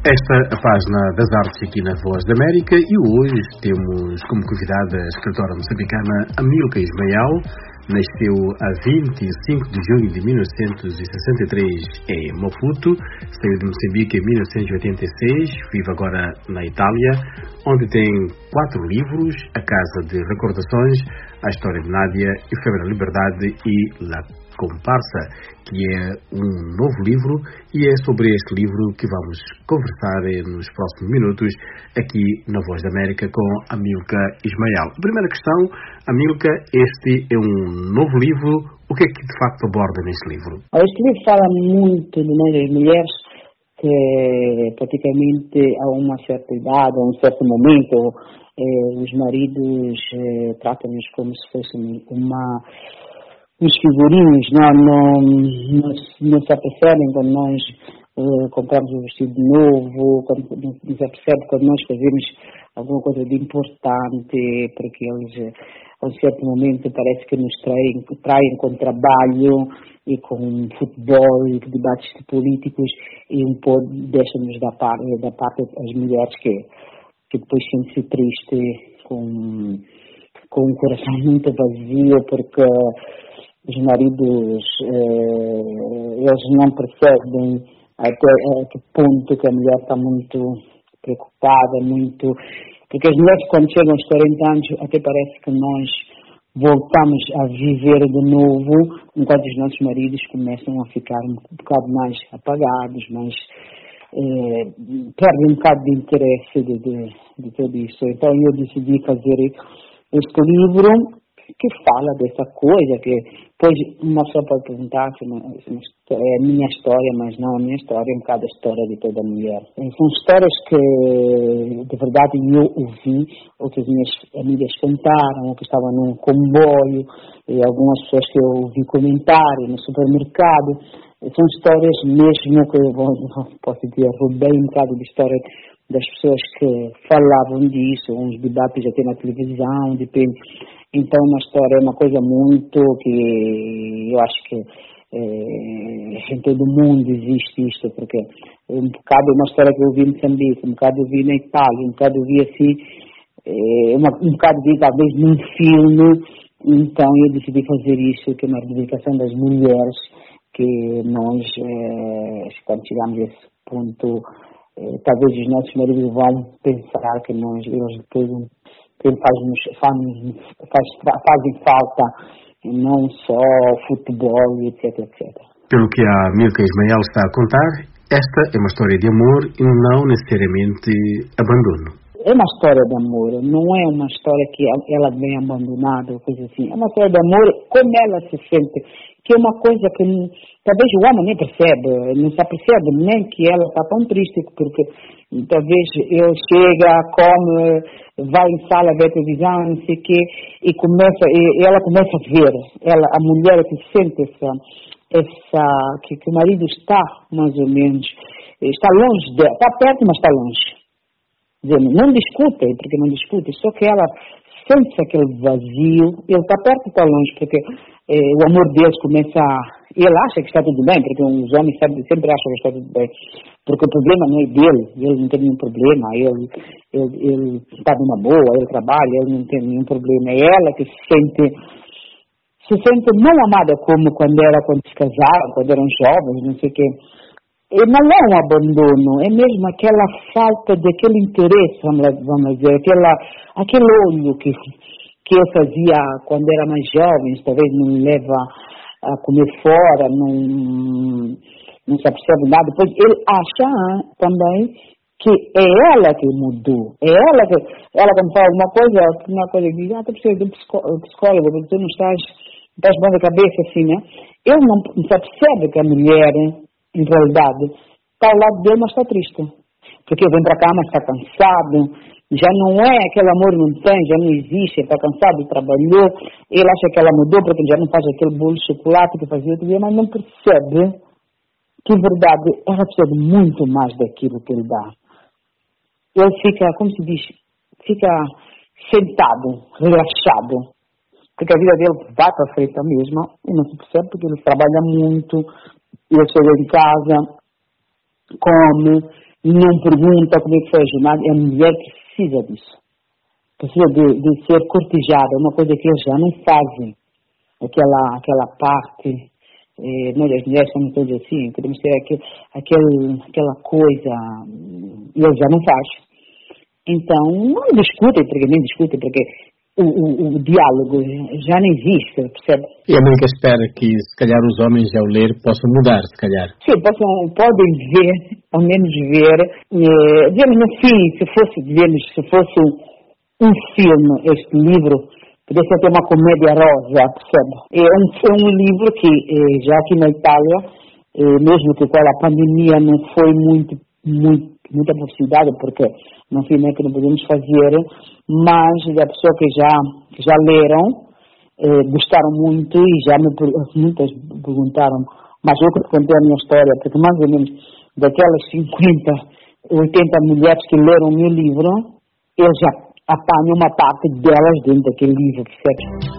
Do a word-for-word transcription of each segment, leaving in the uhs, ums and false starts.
Esta é a página das artes aqui na Voz da América e hoje temos como convidada a escritora moçambicana Amílcar Ismael. Nasceu a vinte e cinco de junho de mil novecentos e sessenta e três em Maputo, saiu de Moçambique em mil novecentos e oitenta e seis, vive agora na Itália, onde tem quatro livros: A Casa de Recordações, A História de Nádia, Efêmera Liberdade e La Comparsa, que é um novo livro, e é sobre este livro que vamos conversar nos próximos minutos aqui na Voz da América com Amílcar Ismael. Primeira questão, Amílcar, este é um novo livro, o que é que de facto aborda neste livro? Este livro fala muito de nós as mulheres que praticamente a uma certa idade, a um certo momento, eh, os maridos eh, tratam-nos como se fosse uma... Os figurinhos não, não, não, não se apercebem quando nós uh, compramos um vestido novo, quando, não se apercebe quando nós fazemos alguma coisa de importante, porque eles, a um certo momento, parece que nos traem, traem com trabalho e com futebol e debates políticos, e um pouco deixam-nos da parte, da parte das mulheres que, que depois sentem-se tristes, com, com um coração muito vazio, porque os maridos, eh, eles não percebem até a que ponto que a mulher está muito preocupada, muito... Porque as mulheres, quando chegam aos quarenta anos, até parece que nós voltamos a viver de novo, enquanto os nossos maridos começam a ficar um bocado mais apagados, mais... Eh, perdem um bocado de interesse de, de, de tudo isso. Então eu decidi fazer este livro que fala dessa coisa, que depois uma pessoa pode perguntar se é a minha história, mas não a minha história, é um bocado a história de toda mulher. São histórias que, de verdade, eu ouvi, outras minhas amigas contaram, ou que estavam num comboio, e algumas pessoas que eu ouvi comentarem no supermercado. São histórias mesmo que eu posso dizer, roubei um bocado de história das pessoas que falavam disso, uns debates até na televisão, depende. Então, uma história é uma coisa muito que eu acho que é, em todo o mundo existe isto, porque um bocado é uma história que eu vi em Moçambique, um bocado eu vi na Itália, um bocado eu vi assim, é, uma, um bocado vi talvez num filme. Então eu decidi fazer isso, que é uma reivindicação das mulheres, que nós, é, quando chegamos a esse ponto, é, talvez os nossos maridos vão pensar que nós, eles depois faz, faz, faz, fazem falta não só futebol, etc, etcétera. Pelo que a Amílcar Ismael está a contar, esta é uma história de amor e não necessariamente abandono. É uma história de amor, não é uma história que ela vem abandonada ou coisa assim. É uma história de amor, como ela se sente, que é uma coisa que talvez o homem nem percebe, não se apercebe nem que ela está tão triste, porque talvez ele chega, come, vai em sala, vê televisão, não sei o quê, e, começa, e ela começa a ver, ela, a mulher que sente essa, essa que, que o marido está, mais ou menos, está longe dela, está perto, mas está longe. Não discutem, porque não discutem, só que ela sente aquele vazio, ele está perto e está longe, porque eh, o amor deles começa a... Ele acha que está tudo bem, porque os homens sempre, sempre acham que está tudo bem, porque o problema não é dele, ele não tem nenhum problema, ele, ele, ele está numa boa, ele trabalha, ele não tem nenhum problema, é ela que se sente, se sente não amada como quando era, quando se casaram, quando eram jovens, não sei o quê. E não é um abandono, é mesmo aquela falta daquele interesse, vamos dizer, aquela, aquele olho que, que eu fazia quando era mais jovem, talvez não me leva a comer fora, não, não se apercebe nada. Depois ele acha também que é ela que mudou, é ela que, ela quando fala alguma coisa, uma coisa que diz, ah, tu precisas de um psicólogo, porque tu não estás, estás bom da cabeça assim, né? Ele não, não se apercebe que a mulher, em realidade, está ao lado dele, mas está triste. Porque vem para cá, mas está cansado. Já não é, aquele amor não tem, já não existe, está cansado, trabalhou. Ele acha que ela mudou porque já não faz aquele bolo de chocolate que fazia outro dia, mas não percebe que, em verdade, ela precisa de muito mais daquilo que ele dá. Ele fica, como se diz, fica sentado, relaxado. Porque a vida dele vai para frente mesmo e não se percebe porque ele trabalha muito. Ele chega em casa, come, não pergunta como é que foi a jornada. A mulher precisa disso. Precisa de, de ser cortejada, uma coisa que eles já não fazem. Aquela, aquela parte, eh, nós as mulheres somos todas assim, queremos ter aquele, aquele, aquela coisa, eles já não fazem. Então, não discutem, porque nem discutem, porque o, o, o diálogo já não existe, percebe? E a Amílcar espera que, se calhar, os homens, ao ler, possam mudar, se calhar. Sim, possam, podem ver, ao menos ver, eh, digamos, no fim, se fosse, digamos, se fosse um filme, este livro, poderia ser uma comédia rosa, percebe? É um, é um livro que, eh, já aqui na Itália, eh, mesmo que com a pandemia não foi muito, muito, muita publicidade, porque no fim é que não podemos fazer, mas a pessoa que já, que já leram, eh, gostaram muito e já me, muitas perguntaram, mas eu que contei a minha história, porque mais ou menos daquelas cinquenta, oitenta mulheres que leram o meu livro, eu já apanho uma parte delas dentro daquele livro, percebe?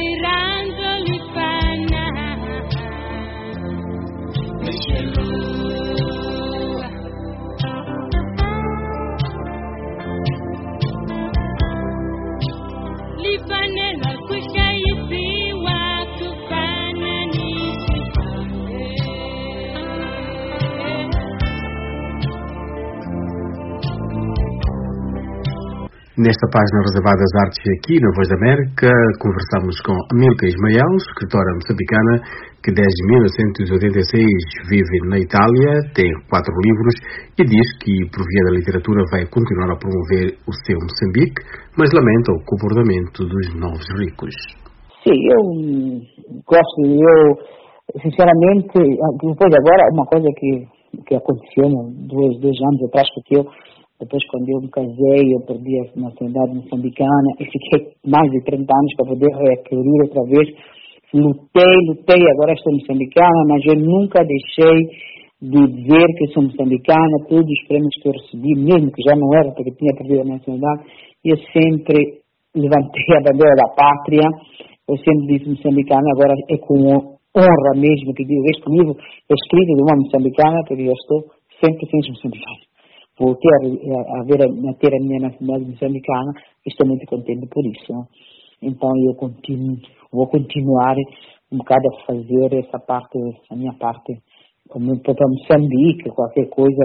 Nesta página reservada às artes aqui na Voz da América, conversamos com Amílcar Ismael, escritora moçambicana que desde mil novecentos e oitenta e seis vive na Itália, tem quatro livros e diz que, por via da literatura, vai continuar a promover o seu Moçambique, mas lamenta o comportamento dos novos ricos. Sim, eu gosto, eu, sinceramente, depois agora, uma coisa que, que aconteceu dois, dois anos atrás, porque eu depois, quando eu me casei, eu perdi a nacionalidade moçambicana e fiquei mais de trinta anos para poder requerer outra vez. Lutei, lutei, agora estou moçambicana, mas eu nunca deixei de dizer que sou moçambicana. Todos os prêmios que eu recebi, mesmo que já não era, porque tinha perdido a nacionalidade, eu sempre levantei a bandeira da pátria. Eu sempre disse moçambicana, agora é com honra mesmo que digo, este livro é escrito de uma moçambicana, porque eu estou sempre sem moçambicana. Voltei a, a, ver, a ter a minha nacionalidade moçambicana e estou muito contente por isso. Né? Então eu continuo, vou continuar um bocado a fazer essa parte, a minha parte, como para Moçambique, qualquer coisa.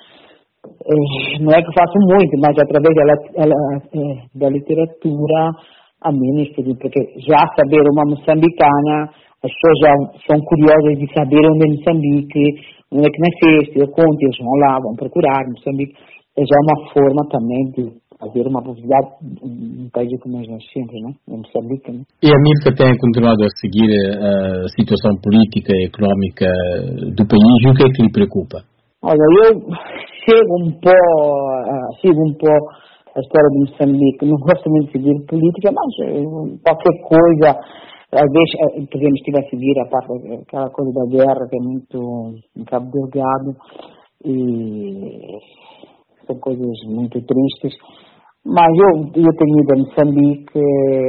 É, não é que eu faço muito, mas através da, da, da literatura, a menos, porque já saber uma moçambicana, as pessoas já são curiosas de saber onde é Moçambique, onde é que nasceste, eu conto, eles vão lá, vão procurar, Moçambique. É já uma forma também de fazer uma publicidade no país que nós nascemos, né? Em Moçambique, né? E a Amílcar tem continuado a seguir a situação política e económica do país e o que é que lhe preocupa? Olha, eu sigo um pouco, sigo um pouco a história de Moçambique, não gosto muito de seguir política, mas qualquer coisa. Às vezes, por exemplo, estive a seguir a parte, aquela coisa da guerra, que é muito em Cabo Delgado, e são coisas muito tristes. Mas eu, eu tenho ido a Moçambique,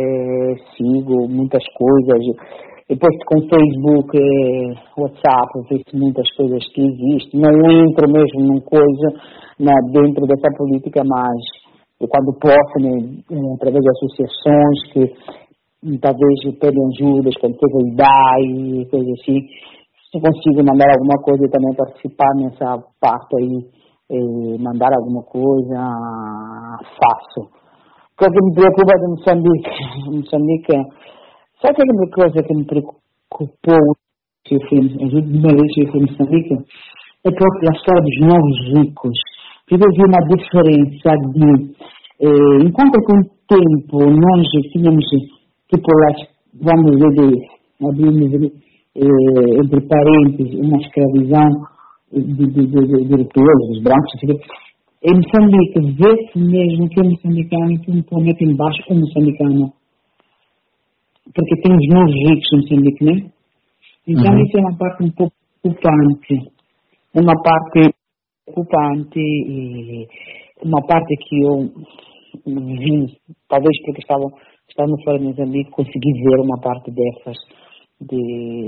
sigo muitas coisas. Depois com Facebook, WhatsApp, vejo muitas coisas que existem. Não entro mesmo numa coisa na, dentro dessa política, mas eu, quando posso, né, através de associações que talvez pedem ajudas, quando teve a idade e coisas assim, se eu consigo mandar alguma coisa e também participar nessa parte aí, eh, mandar alguma coisa, faço. O que me preocupa de Moçambique, Moçambique, sabe que a coisa que me preocupou, que eu fui, a última vez que eu fui em Moçambique, é a história dos novos ricos. Porque eu vi uma diferença de, eh, enquanto com o tempo nós tínhamos tipo, vamos dizer, abrimos eh, entre parênteses, uma escravidão de, de, de, de europeus, dos brancos, em Moçambique, vê-se mesmo que é moçambicano, que um planeta embaixo é moçambicano. Porque tem os novos ricos em Moçambique, né? Então, uhum. Isso é uma parte um pouco preocupante. Uma parte preocupante e uma parte que eu vi, talvez porque estavam estando fora de Moçambique, consegui ver uma parte dessas, de,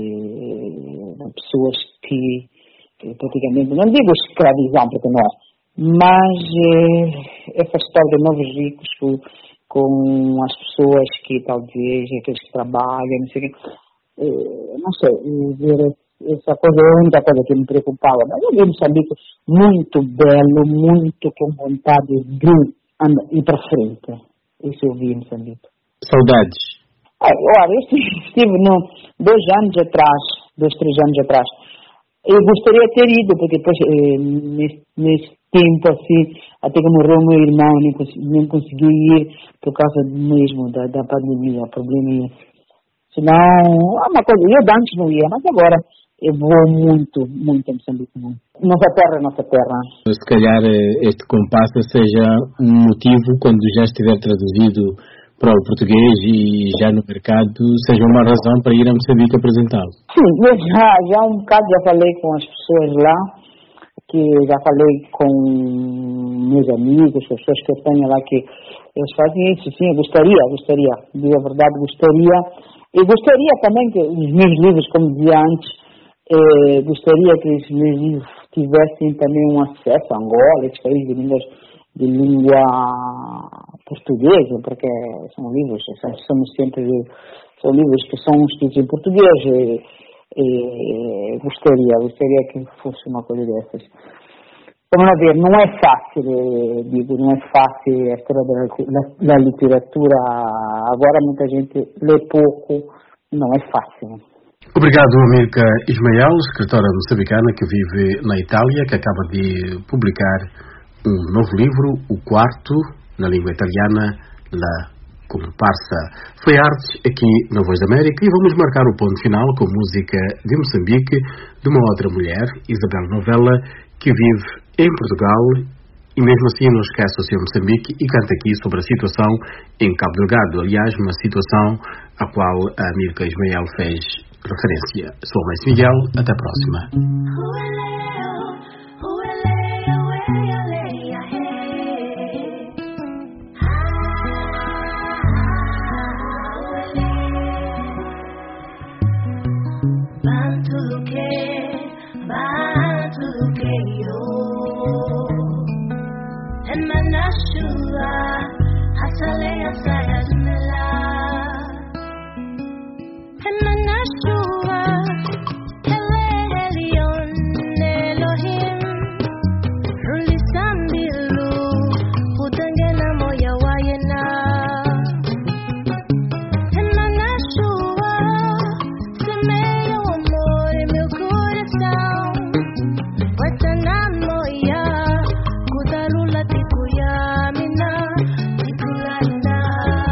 de pessoas que, que praticamente, não digo escravidão, porque não é, mas é, essa história de novos ricos com, com as pessoas que talvez, aqueles que trabalham, não sei o quê, é, não sei, ver essa coisa é a única coisa que me preocupava. Mas eu vi Moçambique muito belo, muito com vontade de ir para frente. Isso eu vi em Moçambique. Saudades? É, olha, eu estive no, dois anos atrás, dois, três anos atrás. Eu gostaria de ter ido, porque depois, eh, nesse, nesse tempo, assim, até que morreu o meu irmão, nem consegui, nem consegui ir por causa mesmo da, da pandemia, problema esse. Senão, é uma coisa, eu antes não ia, mas agora eu vou muito, muito em Moçambique. Nossa terra é nossa terra. Se calhar este compasso seja um motivo, quando já estiver traduzido para o português e já no mercado, seja uma razão para ir a Moçambique apresentá-lo. Sim, eu já, já um bocado já falei com as pessoas lá, que já falei com meus amigos, as pessoas que eu tenho lá, que eles fazem isso, sim, eu gostaria, gostaria, de verdade gostaria. E gostaria também que os meus livros, como dizia antes, eh, gostaria que os meus livros tivessem também um acesso a Angola, esses países de línguas de língua portuguesa, porque são livros, somos sempre, são livros que são escritos em português, e, e gostaria, gostaria que fosse uma coisa dessas. Vamos lá ver, não é fácil, digo, não é fácil a história da, da literatura, agora muita gente lê pouco, não é fácil. Obrigado, Amilca Ismael, escritora moçambicana que vive na Itália, que acaba de publicar um novo livro, o quarto, na língua italiana, La Comparsa. Foi Artes aqui na Voz da América e vamos marcar o ponto final com música de Moçambique, de uma outra mulher, Isabel Novella, que vive em Portugal e mesmo assim não esquece o seu Moçambique e canta aqui sobre a situação em Cabo Delgado. Aliás, uma situação à qual a Amilca Ismael fez referência. Sou Alessio Miguel, até a próxima. Kutalula tiku ya mina, tiku landa.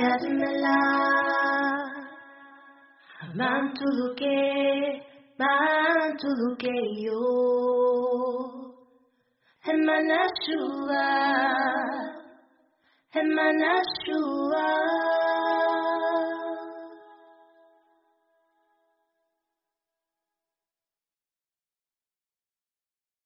Admela Mantuluke Mantuluke yo Emanashua Emanashua